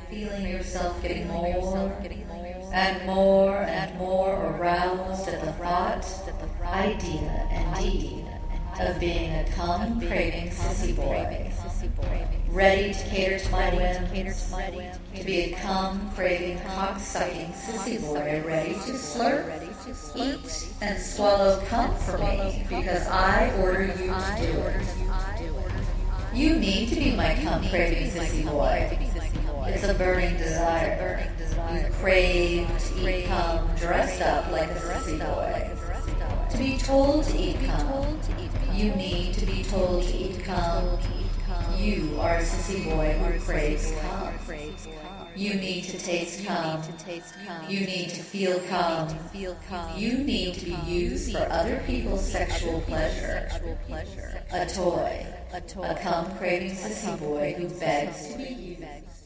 feeling yourself getting more and more aroused at the thought, idea, and deed of being a cum craving sissy boy, ready to cater to my whims, to be a cum craving cock sucking sissy boy, ready to slurp, eat, and swallow cum for me because I order you to do it. You need to be my cum craving sissy boy. It's a burning desire. You crave to eat cum dressed up like a sissy boy. To be told to eat cum. You need to be told to eat cum. You are a sissy boy who craves cum. You need to taste cum. You need to feel cum. You need to be used for other people's sexual pleasure. A toy. A cum craving sissy boy who begs to be used.